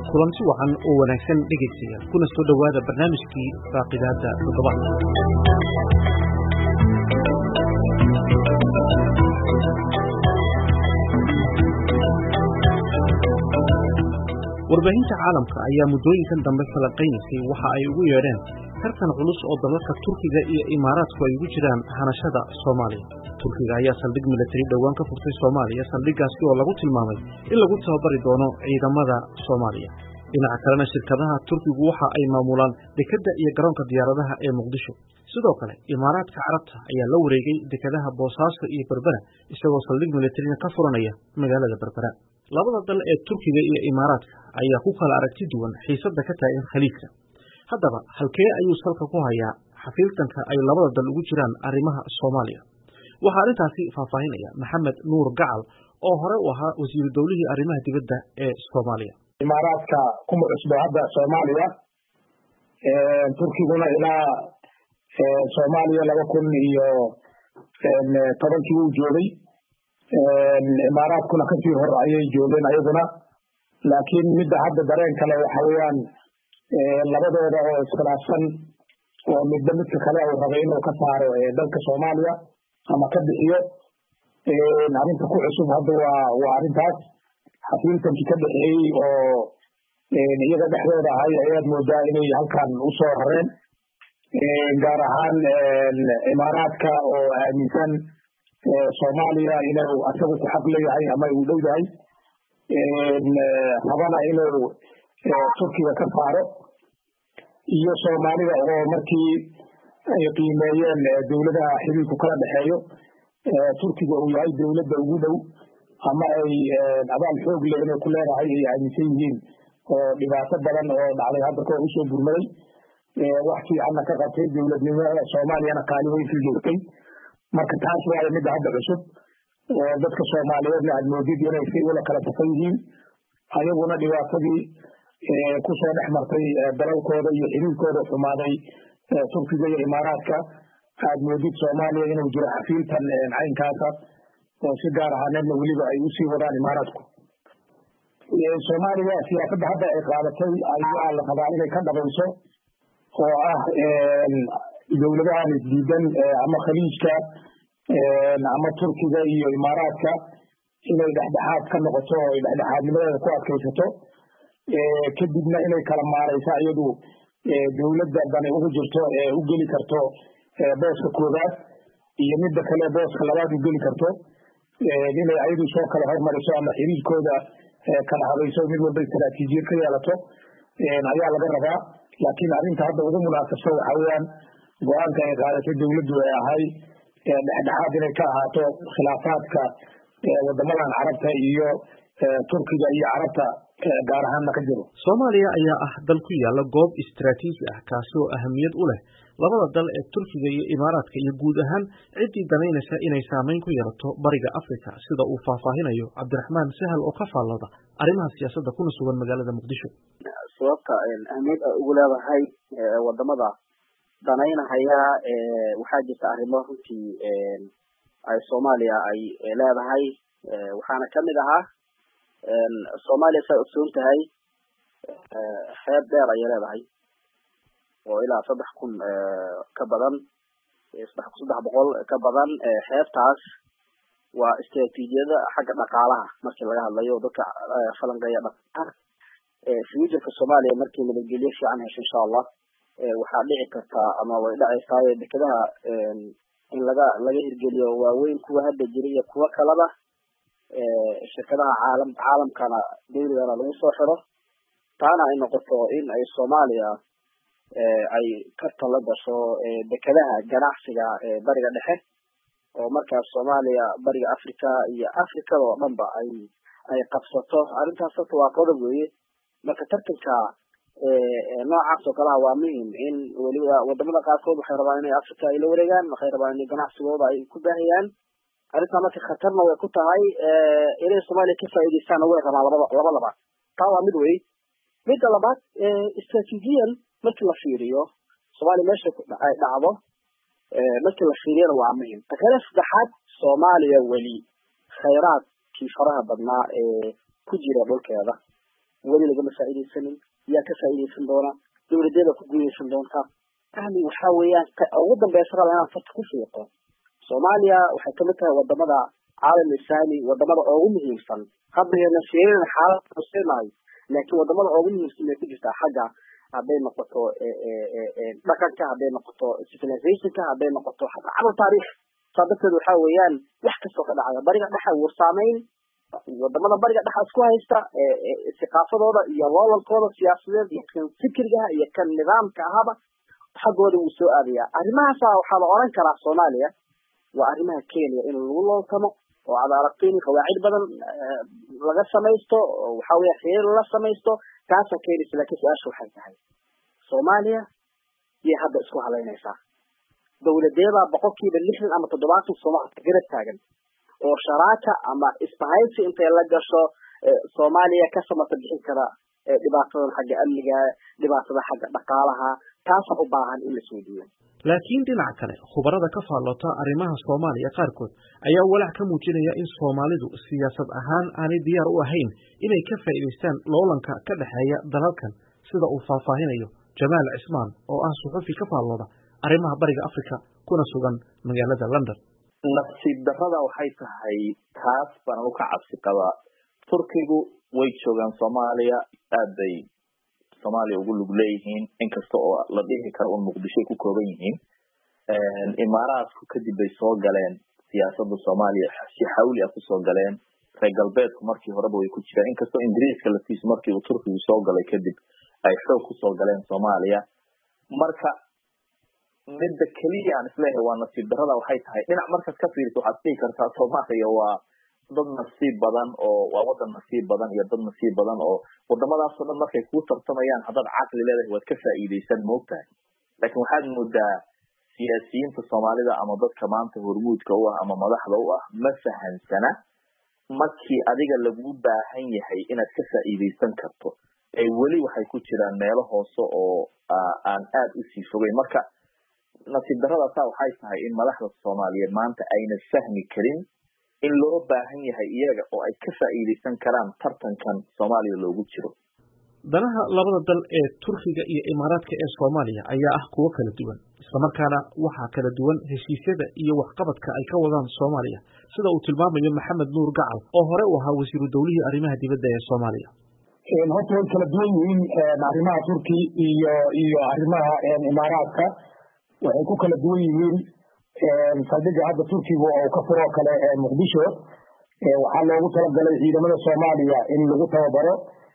kulanti wacan oo wanaagsan dhegeysiga kuna soo dhawaada barnaamijkii faaqidaada toddobaadka. warbaahinta caalamka ayaa muddooyinkan dambe falanqaynaysay waxa ay ugu yeedheen tartan culus oo dalalka Turkiga iyo Imaaraadku ay ugu jiraan hanashada Soomaaliya. Turkiga ayaa saldhig militari dhawaan ka furtay Soomaaliya, saldhigaasi oo lagu tilmaamay in lagu tababari doono ciidamada Soomaaliya. dhinaca kalena shirkadaha Turkigu waxa ay maamulaan dekedda iyo garoonka diyaaradaha ee Muqdisho. sidoo kale Imaaraadka Carabta ayaa la wareegay dekedaha Boosaaso iyo Berbera isagoo saldhig militari ka furanaya magaalada Berbera. labada dal ee Turkiga iyo Imaaraadka ayaa ku kala aragti duwan xiisadda ka taagan khaliijka. haddaba halkee ayuu salka ku hayaa xafiiltanka ay labada dal ugu jiraan arrimaha Soomaaliya? waxaa arrintaasi faahfaahinaya Maxamed Nuur Gacal oo hore u ahaa wasiiru dowlihii arrimaha dibadda ee Soomaaliya. Imaaraadka kuma cusbo hadda Soomaaliya, Turkiguna ilaa Soomaaliya 2010 uu joogay, Imaaraadkuna kasii hor ayay joogeen ayaguna. laakiin midda hadda dareen kale waxa weeyaan labadooda oo iskhilaafsan oo midba midka kale uu rabay inuu ka saaro dalka Soomaaliya ama ka bixiyo. arrinta ku cusub hadda waa arrintaas xafiiltankii ka dhexeeyey oo iyaga dhexdooda ahay ayaad moodaa inay halkan u soo hareen, gaar ahaan Imaaraadka oo aaminsan Soomaaliya inuu asagu ku xaq leeyahay ama uu dhow yahay, rabana inuu Turkiga ka saaro, iyo Soomaalida oo markii ay qiimeeyeen dowladaha xiriirku kala dhexeeyo Turkiga uu yahay dowladda ugu dhow ama ay abaal xoog leh inay ku leedahay ay aaminsan yihiin, oo dhibaato badan oo dhacday hadda ka hor usoo burmaday, wax fiicanna ka qabtay dowladnimada Soomaaliyana kaalin weyn ka joogtay. marka taas waa midda hadda cusub oo dadka Soomaaliyeedna aad moodid inay si wada kala tafan yihiin, ayaguna dhibaatadii ku soo dhex martay dalalkooda iyo xiriirkooda xumaaday Turkiga iyo Imaaraadka aad moodid Soomaaliya inuu jiro xafiiltan caynkaasa oo si gaar ahaaneedna weliba ay usii wadaan Imaaraadku. Soomaaliya siyaasadda hadda ay qaadatay ayaa la rabaa inay ka dhabayso, oo ah dowladahan isdiidan ama khaliijka ama Turkiga iyo Imaaraadka inay dhexdhexaad ka noqoto oo ay dhexdhexaadnimadeeda ku adkaysato, kadibna inay kala maaraysa iyadu dowladda dani ugu jirto u geli karto booska koowaad iyo midda kale booska labaad u geli karto, inay ayadu soo kala hormariso ama xiriirkooda kala habayso, mid walba istaraatiijiyad ka yeelato ayaa laga rabaa. laakiin arrinta hadda ugu munaasabsan waxa weeyaan go-aanka ay qaadatay dowladdu ay ahay dhexdhexaad inay ka ahaato khilaafaadka wadamadan Carabta iyo Turkiga iyo Carabta gaar ahaanna ka jiro. Soomaaliya ayaa ah dal ku yaala goob istiraatiiji ah kaasoo ahamiyad u leh labada dal ee Turkiga iyo Imaaraadka iyo guud ahaan ciddii danaynaysa inay saameyn ku yeelato bariga Afrika, sida uu faahfaahinayo Cabdiraxmaan Sahal oo ka faallada arrimaha siyaasadda kuna sugan magaalada Muqdisho. sababta ahmiyad ugu leedahay wadamada danaynaya waxaa jirta arrimo runtii ay Soomaaliya ay leedahay, waxaana kamid ahaa Soomaaliya saa ogsoon tahay xeeb dheer ay leedahay oo ilaa 3,000 ka badan 3,300 ka badan. xeebtaas waa istiraatiijiyada xagga dhaqaalaha markii laga hadlayo dadka falanqeeya dhaqaalaha future-ka Soomaaliya markii nabadgelyo fiican hesho insha Allah waxaa dhici karta ama way dhacaysaa dekedaha in laga hirgeliyo waaweyn kuwa hadda jira iyo kuwa kalaba shirkadaha caalamkana dawladana lagu soo xiro, taana ay noqoto in ay Soomaaliya ay ka tala gasho dekedaha ganacsiga bariga dhexe, oo markaas Soomaaliya bariga Afrika iyo Afrikada oo dhanba ay qabsato. arrintaas waa qodob weeye. marka tartanka noocaas oo kale waa muhiim in waliba wadamada qaarkood waxay rabaan inay Afrika ay la wareegaan, waxay rabaan in ganacsigooda ay ku baahiyaan. arrinta marka khatarna way ku tahay inay Soomaaliya ka faa'iideystaan way rabaan labadaba. taa waa mid weeye. midda labaad istiraatiijiyan markii la fiiriyo Soomaaliya meesha ay dhacdo markii la fiiriyana waa muhiim. takale saddexaad Soomaaliya wali khayraadkii faraha badnaa ku jira dhulkeeda weli lagama faa'iideysanin yaa ka faa'iideysan doona dowladeeda ku guuleysan doonta yani waxa weeyaan ugu dambaysa raba inaan farta ku fiiqo Soomaaliya waxay ka mid tahay wadamada caalam islaami wadamada ugu muhiimsan hadda fiirin xaalad Soomaaliya laakiin wadamada ugu muhiimsan ee ku jirta xagga hadday noqoto dhaqanka hadday noqoto civilizationka hadday noqoto xataa camal taariikh sababteedu waxa weeyaan wax kastoo ka dhacaya bariga dhexe uu saameyn wadamada bariga dhexe isku haysta istiqaafadooda iyo loolalkooda siyaasadeed iyo kan fikriga iyo kan nidaamka ahaba xaggooda uu soo aadaya arrimahaas waxaa la oran karaa Soomaaliya waa arrimaha Kenya in lagu looltamo oo aad aragtiin qawaacid badan laga samaysto waxa weeye xeer la samaysto kaas Kenya laakiin su'aashu waxay tahay Soomaaliya iyo hadda isku haleynaysa dowladeeda boqolkiiba 60 ama 70 Soomaaliya garab taagan oo sharaaka ama isbahaysi intay la gasho Soomaaliya ka samata bixin kara dhibaatada xagga amniga dhibaatada xagga dhaqaalaha taas u baahan in la soo diiyo laakiin dhinaca kale khubarada ka faallota arrimaha Soomaaliya qaarkood ayaa walaac ka muujinaya in Soomaalidu siyaasad ahaan aanay diyaar u ahayn inay ka faa'iideystaan loolanka ka dhaxeeya dalalkan sida uu faahfaahinayo Jamaal Cismaan oo ah suxufi ka faallooda arrimaha bariga Afrika kuna sugan magaalada London nafsiib darrada waxay tahay taas baan u ka cabsi qabaa Turkigu way joogaan Soomaaliya aad bay Soomaaliya ugu lug leeyihiin inkastoo oo la dhihi karo in Muqdisho ku kooban yihiin Imaaraadku kadib bay soo galeen siyaasadda Soomaaliya si xawli ah ku soo galeen reer galbeedku markii horeba way ku jireen inkastoo Ingiriiska la tiis markii uu Turkigu soo galay kadib ay xoog ku soo galeen Soomaaliya marka midda kaliya aan isleeyahay waa nasiib darrada waxay tahay dhinac markaad ka fiiriso waxaad dhihi kartaa Soomaaliya waa dad nasiib badan oo waa wadan nasiib badan iyo dad nasiib badan oo wadamadaas oo dhan markay ku tartamayaan hadad caqli leedahay waad ka faa'iideysan moogtahay laakiin waxaad moodaa siyaasiyiinta Soomaalida ama dadka maanta hormuudka u ah ama madaxda u ah ma fahansana markii adiga lagu baahan yahay inaad ka faa'iideysan karto ay weli waxay ku jiraan meelo hoose oo aan aad u sii fogeyn marka nasiib darrada waxay tahay in madaxda Soomaaliyeed maanta ayna fahmi karin in loo baahan yahay iyaga oo ay ka faa'iideysan karaan tartankan Soomaaliya loogu jiro danaha labada dal ee Turkiga iyo Imaaraadka ee Soomaaliya ayaa ah kuwo kala duwan isla markaana waxa kala duwan heshiisyada iyo waxqabadka ay ka wadaan Soomaaliya sida uu tilmaamayo Maxamed Nuur Gacal oo hore u ahaa wasiiru dawlihi arrimaha dibadda ee Soomaaliya horta way kala duwan yihiin arrimaha Turki iyo arrimaha Imaaraadka waxay ku kala duwan yihiin saldhigga hadda Turkiga oo ka furo kale Muqdisho waxaa loogu talagalay ciidamada Soomaaliya in lagu tababaro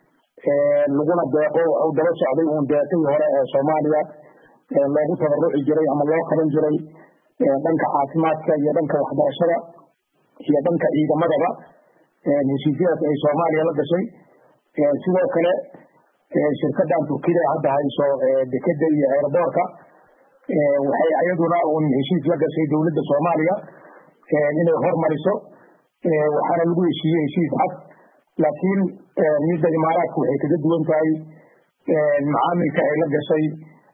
laguna deeqo oo daba socday uun deeqii hore ee Soomaaliya loogu tabaruci jiray ama loo qaban jiray dhanka caafimaadka iyo dhanka waxbarashada iyo dhanka ciidamadaba heshiisyadaas ay Soomaaliya la gashay sidoo kale shirkadan Turkiga hadda hayso dekeda iyo airportka waxay ayaduna uun heshiis la gashay dowladda Soomaaliya inay hormariso waxaana lagu heshiiyey heshiis cad laakiin midda Imaaraadku waxay kaga duwan tahay macaamilka ay la gashay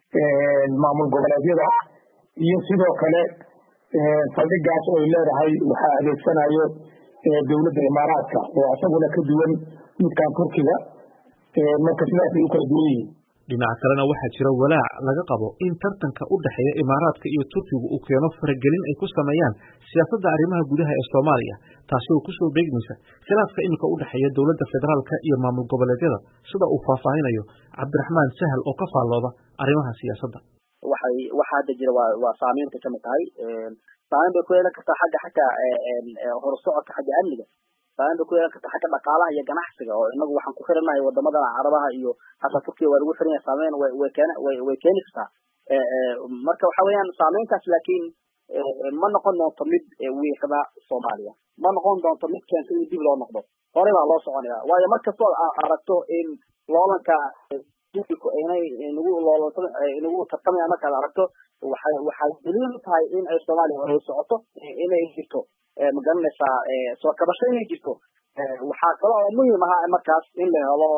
maamul goboleedyada iyo sidoo kale saldhiggaas oo ay leedahay waxaa adeegsanayo dowladda Imaaraadka oo asaguna ka duwan midkan Turkiga marka sidaas ay u kala duwan yihiin dhinaca kalena waxaa jira walaac laga qabo in tartanka u dhaxeeya Imaaraadka iyo Turkiga uu keeno faragelin ay ku sameeyaan siyaasadda arrimaha gudaha ee Soomaaliya taasi oo ku soo beegmaysa khilaafka imika u dhaxeeya dowladda federaalka iyo maamul goboleedyada sida uu faahfaahinayo Cabdiraxmaan Sahal oo ka faallooda arrimaha siyaasadda waxa hadda jira waa saameynta ka mid tahay saameyn bay ku yeelan kartaa xagga horusocodka xagga amniga saameyn bay ku yeelan kartaa xagga dhaqaalaha iyo ganacsiga oo inagu waxaan ku xiranahay wadamada Carabaha iyo xataa Turkiga waa lagu xiranyahay saameyn way keeni kartaa marka waxa weeyaan saameyntaas laakiin ma noqon doonto mid wiiqda Soomaaliya ma noqon doonto mid keenta in dib loo noqdo hore baa loo soconaya waayo markastoo aragto in loolanka dibku inay inagu tartamaya markaad aragto waxay daliil u tahay in ay Soomaaliya hore socoto inay jirto magaranaysaa soo kabasho inay jirto waxaa kaloo muhiim ah markaas in la helo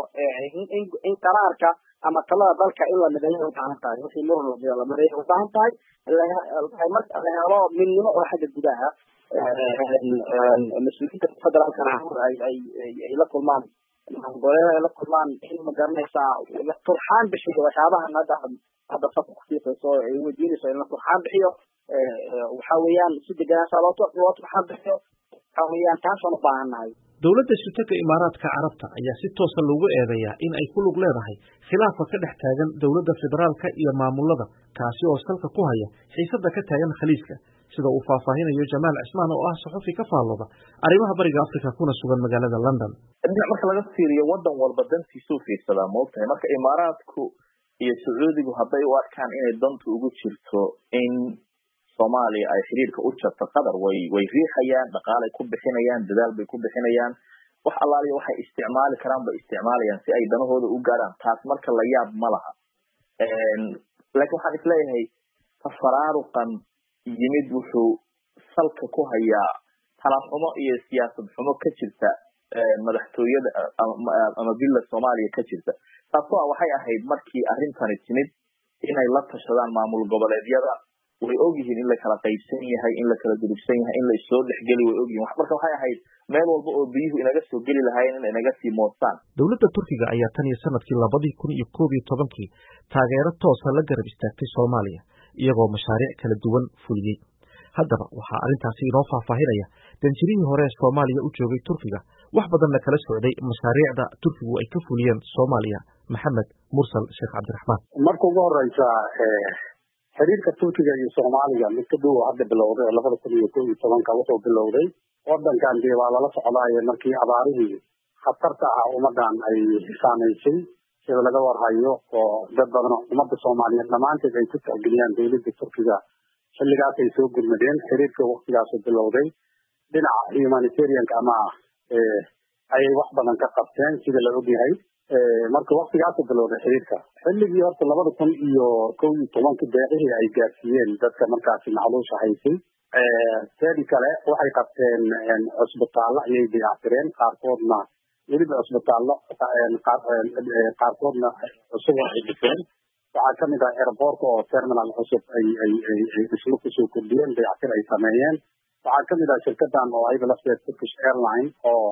in qaraarka ama talada dalka in la mideeyo u baahan tahay wixii muran la mideeyo u baahan tahay marka la helo midnimo oo xagga gudaha mas'uuliyiinta federaalka ay la kulmaan gobolada ay la kulmaan in ma garanaysaa la turxaan bixiyo waxyaabahan hadda safka kusiiqayso ay weydiinayso in la turxaan bixiyo waxa weeyaan si deganaanshaa loo turxaan bixiyo waxa weeyaan taasaan u baahannahay. dowladda sultanka imaaraadka carabta ayaa si toosa loogu eedeeyaa in ay ku lug leedahay khilaafa ka dhex taagan dowladda federaalka iyo maamulada kaasi oo salka ku haya xiisada ka taagan khaliijka sida uu faahfaahinayo Jamaal Cismaan oo ah saxufi ka faallooda arrimaha bariga Afrika kuna sugan magaalada London. marka laga fiiriyo wadan walba dantiisu fiirsada moogtahay marka imaaraadku iyo sacuudigu hadday u arkaan inay dantu ugu jirto in Soomaaliya ay xiriirka u jarto qadar way riixayaan dhaqaale ku bixinayaan dadaal bay ku bixinayaan wax allaaliyo waxay isticmaali karaan bay isticmaalayaan si ay danahooda u gaaraan taas marka la yaab ma laha laakiin waxaan isleeyahay tafaraaruqan yimid wuxuu salka ku hayaa talaxumo iyo siyaasad xumo ka jirta madaxtooyada ama villa Soomaaliya ka jirta taasoo waxay ahayd markii arrintani timid inay la tashadaan maamul goboleedyada way ogyihiin in la kala qaybsan yahay in la kala durugsan yahay in la soo dhexgali way ogyihiin marka waxay ahayd meel walba oo biyuhu inaga soo gali lahaayeen in inaga sii moostaan. dowladda Turkiga ayaa tan iyo sanadkii 2011 taageero toos ah la garab istaagtay Soomaaliya iyagoo mashaariic kala duwan fuliyay. haddaba waxaa arrintaasi inoo faahfaahinaya danjirihii hore ee Soomaaliya u joogay Turkiga wax badan la kala socday mashaariicda Turkigu ay ka fuliyeen Soomaaliya Maxamed Mursal Sheekh Cabdiraxmaan. marka ugu horeysa xiriirka Turkiga iyo Soomaaliya mid ka dhow hadda bilowday 2011 wuxuu bilowday wadankan dee waa lala socdaayay markii abaarihii khatarta ah ummadan ay saameysay sida laga warhayo oo dad badan oo ummadda Soomaaliyeed dhamaanteed ay ku tixgeliyaan dowladda Turkiga xilligaas ay soo gurmadeen xiriirka waqtigaas bilowday dhinaca humanitarianka ama ayay wax badan ka qabteen sida la ogyahay marka waqtigaas bilowday xiriirka xilligii horta 2011 deeqihii ay gaarsiiyeen dadka markaasi macluusha haysay teedi kale waxay qabteen cusbitaallo ayay dayactireen qaarkoodna weliba cusbitaallo qaarkoodna cusub ay dhiseen waxaa kamid ah airportka oo terminal cusub ay dhismo kusoo kordhiyeen dayactir ay sameeyeen waxaa kamid ah shirkadan oo ayaga lafteed Turkish Airline oo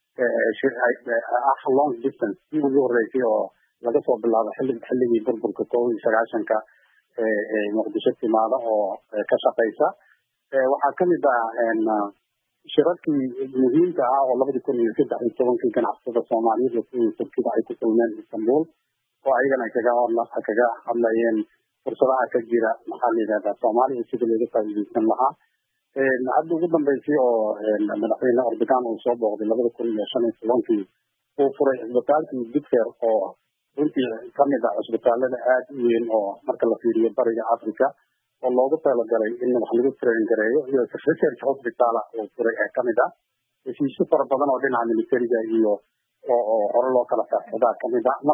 long distance si ugu horeysay oo laga soo bilaabo xilligii burburka 1990 muqdisho timaada oo ka shaqeysa waxaa kamid ah shirarkii muhiimka ah oo 2013 ganacsatada Soomaaliyeed iyo Turkiga ay ku kulmeen Istanbul oo ayagana kaga hadlayeen fursadaha ka jira maxaa la yidhahdaa Soomaaliya sida looga faa'iideysan lahaa hadda ugu dambeysay oo madaxweyne Erdogan uu soo booqday 2015 uu furay isbitaalkii Bitfer oo runtii kamid ah isbitaalada aad u weyn oo marka la fiiriyo bariga Afrika oo loogu talagalay in wax lagu train gareeyo iyo research hospital oo furay kamid ah heshiisyo fara badan oo dhinaca militariga iyo oo hore loo kala saxdaa kamid ah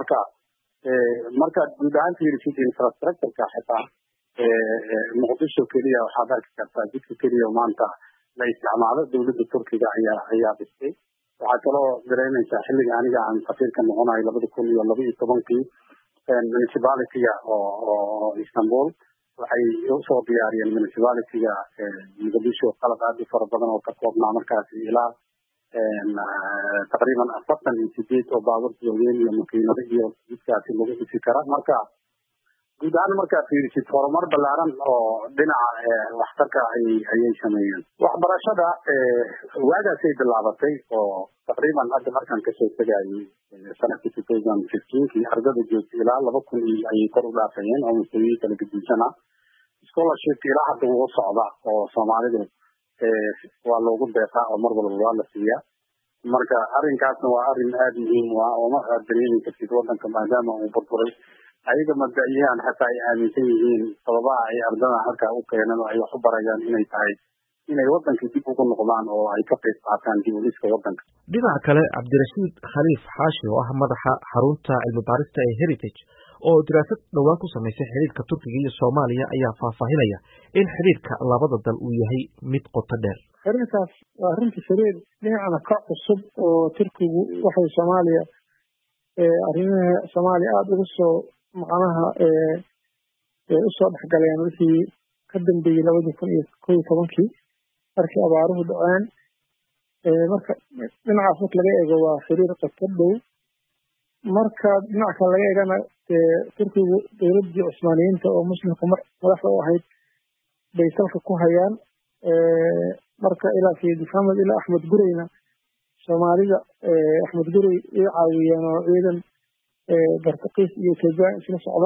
marka guud ahaan fiirisid infrastructure-ka xitaa muqdisho keliya waxaad arki kartaa jidka keliya maanta la isticmaalo dowladda Turkiga ayaa dhistay waxaa kaloo dareemaysaa xilliga aniga aan safiirka noqonayo 2012 municipality-ga oo Istanbul waxay usoo diyaariyeen municipality-ga muqdisho qalab aad u fara badan oo ka koobnaa markaasi ilaa taqriiban 48 oo baabuurta waaweyn iyo makiinado iyo jidkaasi lagu dhisi kara marka guud ahaan markaa fiirisid horumar ballaaran oo dhinaca waxtarka ayay sameeyeen waxbarashada waagaasay bilaabatay oo taqriiban hadda markaan kasoo tegayay sanadkii 2015 ardada joogtay ilaa 2000 ayay kor u dhaafayeen oo mustawiyii kala gedisan ah scholarship ilaa hadda wuu socda oo Soomaalidu waa loogu deeqaa oo mar walba waa la siiyaa marka arrinkaasna waa arrin aad muhiim u ah oo ma dareemi kartid wadanka maadaama uu burburay ayaga madaxiyaan xataa ay aaminsan yihiin sababaha ay ardada halkaa u keeneen oo ay wax u barayaan inay tahay inay wadanka dib ugu noqdaan oo ay ka qayb qaataan dib u dhiska wadanka. dhinaca kale Cabdirashiid Khaliif Xaashi oo ah madaxa xarunta cilmi baarista ee Heritage oo diraasad dhawaan ku sameysay xiriirka Turkiga iyo Soomaaliya ayaa faahfaahinaya in xiriirka labada dal uu yahay mid qoto dheer. xiriirkaas waa runtii xiriir dhinacna ka cusub oo Turkigu waxay Soomaaliya arrimaha Soomaaliya aad ugu soo macnaha usoo dhexgaleen wixii ka dambeeyey 2011 markii abaaruhu dhaceen marka dhinacaas marka laga eego waa xiriir qoto dhow marka dhinaca kale laga eegana turkigu dowladdii cusmaaniyiinta oo muslimka madaxda u ahayd bay salka ku hayaan marka ilaa sayid maxamed ilaa axmed gureyna soomaalida axmed gurey ay caawiyeen oo ciidan bartaqiis iyo ethoobiyan isla socda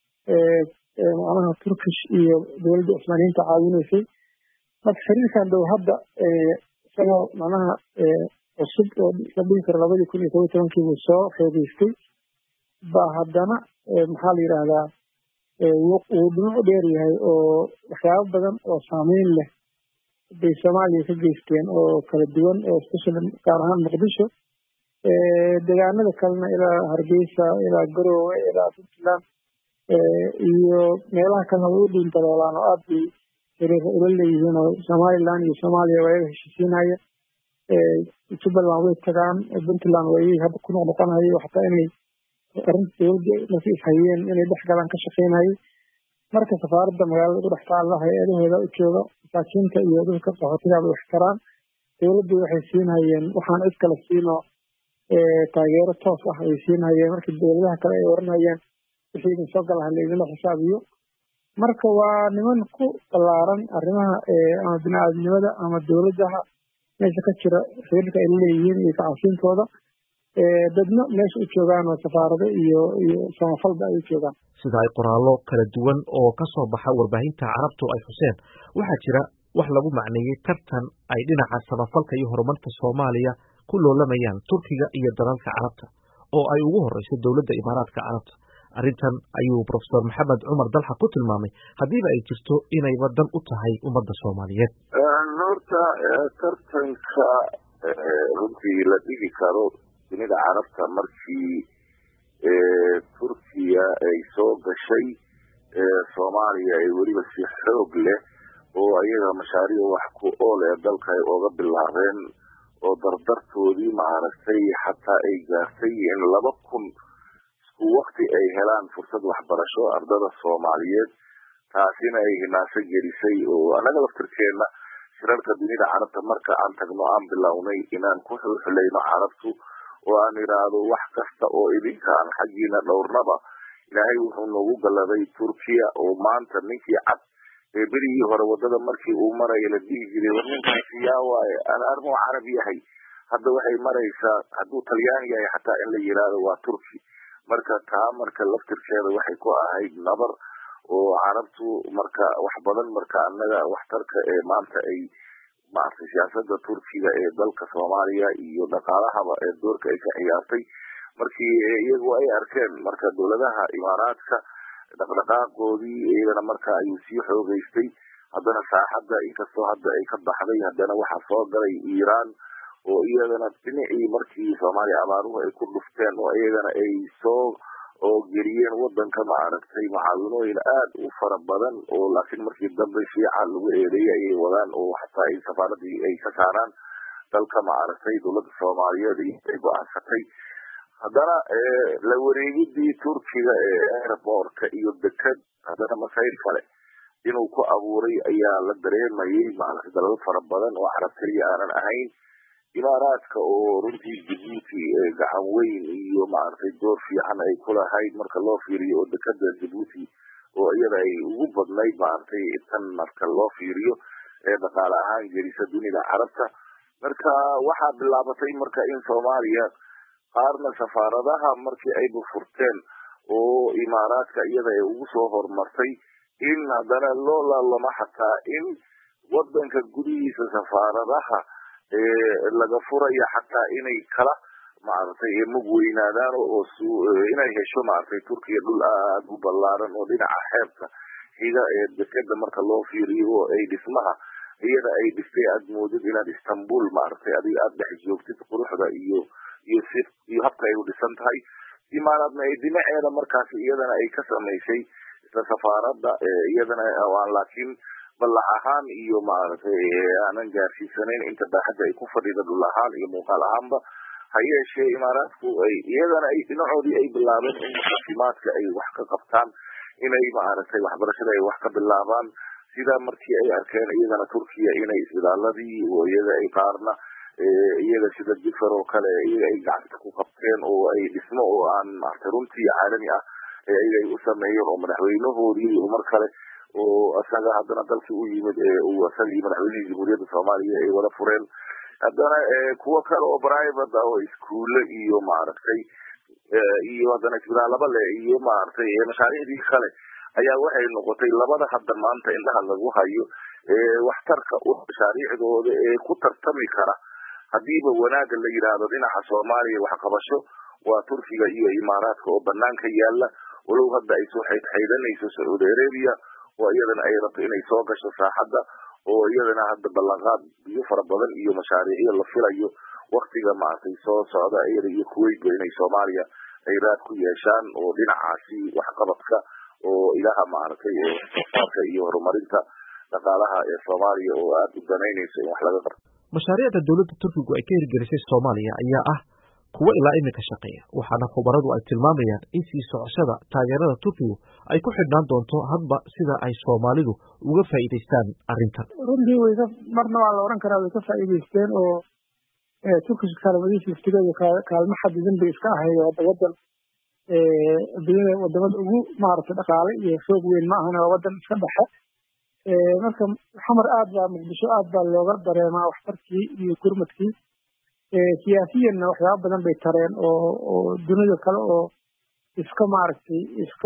macnaha turkish iyo dowladda cusmaaniyiinta caawinaysay marka xiriirkan dhow hadda isagoo macnaha cusub oo la dhihi karo 2011 buu soo xoogeystay baa haddana maxaa la yidhaahdaa wuu dhinac u dheer yahay oo waxyaabo badan oo saameyn leh bay soomaaliya ka geysteen oo kala duwan oo especially gaar ahaan muqdisho deegaanada kalena ilaa hargeysa ilaa garowe ilaa puntland iyo meelaha kalena way u dhiindaloolaan oo aad bay xiriir ula leeyihiin oo somaliland iyo soomaaliya waa iyaga heshiisiinaya jubbaland way tagaan puntland waa iyaga hadda ku noqnoqonayo xataa inay arrinta dowladda markay ishayeen inay dhex galaan ka shaqeynayay marka safaaradda magaalada ugu dhex taalla hay-adahooda u jooga masaakiinta iyo dadka qaxootiga bay wax taraan dowladdu waxay siinhayeen waxaan cid kale siinoo taageero toos ah ay siinhayeen markii dowladaha kale ay oranayeen wixii idin soo gala halaydinla xisaabiyo marka waa niman ku ballaaran arrimaha ama bini-aadamnimada ama dowladaha meesha ka jira xiriirka ay leeyihiin iyo kacabsiintooda dadna meesha u joogaan oo safaarado iyo samafalba ay u joogaan sida ay qoraallo kala duwan oo ka soo baxa warbaahinta carabtu ay xuseen waxaa jira wax lagu macneeyey tartan ay dhinaca samafalka iyo horumarka Soomaaliya ku loolamayaan Turkiga iyo dalalka Carabta oo ay ugu horeyso dowladda Imaaraadka Carabta arrintan ayuu Professor Maxamed Cumar Dalxa ku tilmaamay hadiiba ay jirto inay wadan u tahay ummadda Soomaaliyeed horta tartanka runtii la dhigi karo dunida Carabta markii Turkiya ay soo gashay Soomaaliya ay weliba si xoog leh oo ayaga mashaariic wax ku ool ee dalka ay uga bilaabeen oo dardartoodii maaragtay xataa ay gaartay in 2000 isku waqti ay helaan fursad waxbarasho ardada Soomaaliyeed taasina ay hinaasa gelisay oo anaga laftirkeena shirarka dunida Carabta marka aan tagno aan bilownay inaan ku xulxulayno Carabtu oo aan iraado wax kasta oo idinka aan xaqiina dhowrnaba ilaahay wuxuu noogu galaday Turkiya oo maanta ninkii cad ee berigii hore wadada markii uu maray la dhihi jiray ninkaasi yaa waaye aan armo Carab yahay hadda waxay maraysaa hadduu Talyaani yahay xataa in la yiraahdo waa Turki marka taa marka laftirkeeda waxay ku ahayd nabar oo Carabtu marka wax badan marka annaga waxtarka ee maanta ay maartay siyaasadda Turkiga ee dalka Soomaaliya iyo dhaqaalahaba ee doorka ay ka ciyaartay markii iyagu ay arkeen marka dowladaha Imaaraadka dhaqdhaqaaqoodii iyagana marka ayuu sii xoogeystay haddana saaxadda inkastoo hadda ay ka baxday haddana waxaa soo galay Iiraan oo iyagana dhinacii markii Soomaaliya abaaruhu ay ku dhufteen oo iyagana ay soo oo geliyeen wadanka maaragtay macaawinooyin aad u fara badan oo laakiin markii dambe shiica lagu eedeeyay ay wadaan oo xataa ay safaaradii ay ka saaraan dalka maaragtay dowladda Soomaaliyeed ay go'aansatay haddana la wareegidii Turkiga ee airportka iyo deked haddana masayr kale inuu ku abuuray ayaa la dareemayay maaragtay dalal fara badan oo Carab kaliya aanan ahayn Imaaraadka oo runtii Djibouti gacan weyn iyo maaragtay door fiican ay ku lahayd marka loo fiiriyo oo dekada Djibouti oo iyada ay ugu badnayd maaragtay tan marka loo fiiriyo ee dhaqaale ahaan gelisa dunida Carabta marka waxaa bilaabatay marka in Soomaaliya qaarna safaaradaha markii ay furteen oo Imaaraadka iyada ay ugu soo hormartay in haddana lama xataa in wadanka gudihiisa safaaradaha laga furayo xataa inay kala maaragtay mug weynaadaan oo inay hesho maaragtay Turkiya dhul aad u ballaaran oo dhinaca xeebta xiga ee dekada marka loo fiiriyo oo ay dhismaha iyada ay dhistay aad moodid inaad Istanbul maaragtay adiga aad dhex joogtid quruxda iyo habka ay u dhisan tahay Imaaraadna ay dhinaceeda markaas iyadana ay ka samaysay isla safaaradda iyadana waan laakiin balac ahaan iyo maaragtay aanan gaarsiisanayn inta baaxadda ay ku fadhida dhul ahaan iyo muuqaal ahaanba ha yeeshee Imaaraadku ay iyadana ay dhinacoodii ay bilaabeen in muqaddimaadka ay wax ka qabtaan inay maaragtay waxbarashada ay wax ka bilaabaan sida markii ay arkeen iyagana Turkiya inay isbitaaladii oo iyaga ay qaarna iyaga sida difer oo kale iyaga ay gacanta ku qabteen oo ay dhismo oo aan maaragtay runtii caalami ah iyaga ay u sameeyeen oo madaxweynahoodii mar kale oo asaga haddana dalkii u yimid uu asagii madaxweynihii jamhuuriyadda soomaaliya ay wada fureen haddana kuwo kale oo private ah oo iskuulle iyo maaragtay iyo haddana isbitaalaba leh iyo maaragtay mashaariicdii kale ayaa waxay noqotay labada hadda maanta indhaha lagu hayo waxtarka mashaariicdooda ku tartami kara hadiiba wanaaga la yidhaahdo dhinaca soomaaliya waxqabasho waa turkiga iyo imaaraadka oo banaanka yaala walow hadda ay soo xaydxaydanayso sacuudi arabia oo iyadana ay rabto inay soo gasho saaxadda oo iyadana hadda ballanqaad biyo fara badan iyo mashaariicyo la filayo waktiga maaragtay soo socda iyada iyo kuwaitba inay soomaaliya ay raad ku yeeshaan oo dhinacaasi waxqabadka oo ilaha maaragtay waxsoosaarka iyo horumarinta dhaqaalaha ee soomaaliya oo aada u danaynayso in wax laga qabto mashaariicda dowladda turkigu ay ka hirgelisay soomaaliya ayaa ah kuwo ilaa imika shaqeeya waxaana khubaradu ay tilmaamayaan in sii socoshada taageerada turkigu ay ku xidhnaan doonto hadba sida ay soomaalidu uga faa'iidaystaan arrintan runtii marna waa la odhan karaa way ka faa'iidaysteen oo turkish kaalmadiisa laftigeedu kaalmo xadidan bay iska ahayd hadda wadan adduunyada wadamada ugu maaragtay dhaqaale iyo xoog weyn ma ahana waa wadan iska dhexe marka xamar aad baa muqdisho aad baa looga dareemaa waxtarkii iyo gurmadkii siyaasiyanna waxyaaba badan bay tareen oo dunida kale oo iska maaragtay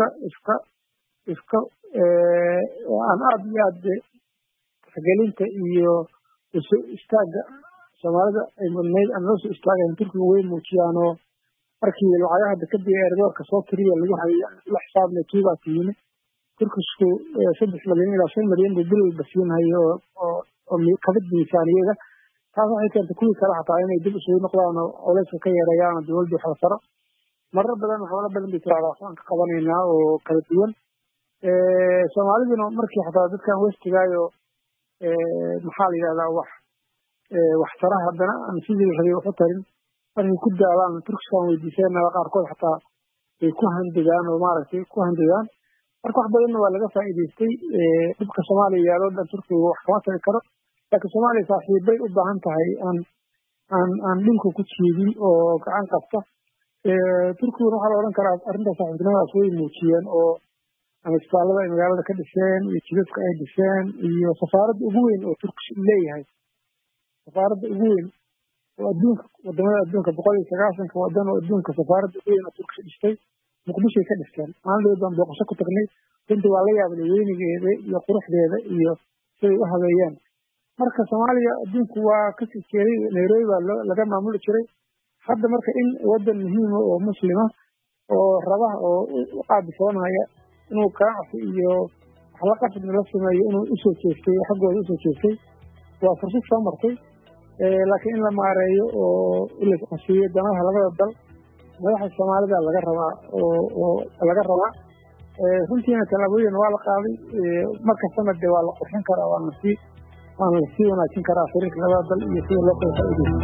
iska aan aad iyo aad tixgelinta iyo usoo istaaga soomaalida ay mudnayd aan loo soo istaagayn turkiga way muujiyaan oo markii lacagaha dekadii eerdoorka soo tiriya lagu hayay la xisaabna tuubaa ku yimi turkishku 3 milyan ilaa 5 milyan buu bil walba siinhayo oo kabid miisaaniyada taas waxay keentay kuwii kale xataa inay dib isugu noqdaan oo culayska ka yareeyaan dowladda wax la taro marar badan waxoola badan bay tiraahdaa ka qabanaynaa oo kala duwan soomaaliduna markii xataa dadkan westigaayo maxaa la yidhahdaa wax tara haddana aan sidii rabay wax u tarin markay ku daalaan turkiskan weydiiseenaa qaarkood xataa ay ku handegaan oo maaragtay ku handegaan marka wax badanna waa laga faa'iidaystay dhibka soomaaliya yaaloo dhan turkiga wax kama tari karo laakiin soomaaliya saaxiibbay u baahan tahay aan dhulka ku jiidin oo gacan qabta turkiguna waxaa la odhan karaa arrinta saaxiibtinimadaas way muujiyeen oo isbitaallada ay magaalada ka dhiseen iyo jidadka ay dhiseen iyo safaaradda ugu weyn oo turkish leeyahay safaaradda ugu weyn oo adduunka wadamada adduunka 190 wadan oo adduunka safaaradda ugu weyn oo turkish dhistay muqdishoay ka dhisteen maalinteed baan booqasho ku tagnay runtii waa la yaabnay weynigeeda iyo quruxdeeda iyo siday u habeeyeen marka soomaaliya adduunku waa kasii jeeday nairobi baa laga maamuli jiray hadda marka in wadan muhiima oo muslima oo raba oo u qaabisoonaya inuu ganacsi iyo wax la qasabna la sameeyo inuu usoo jeestay xaggooda usoo jeestay waa fursad soo martay laakiin in la maareeyo oo la qasiyo danaha labada dal madaxa soomaalida laga rabaa runtiina tallaabooyin waa la qaaday markastana dee waa la qurxin karaa waana lasii wanaajin karaa xiriirka labada dal iyo sida loo kala faa'iideysto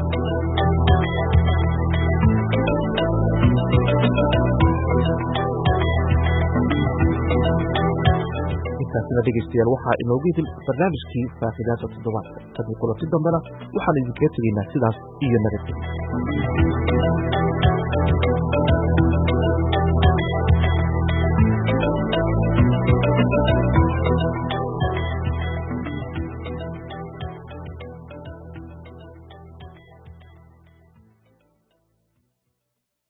intaasina dhegeystayaal waxaa inoogu idil barnaamijkii faaqidaada toddobaadka tan kulanti dambena waxaan idinkaga tegaynaa sidaas iyo nabadgelyo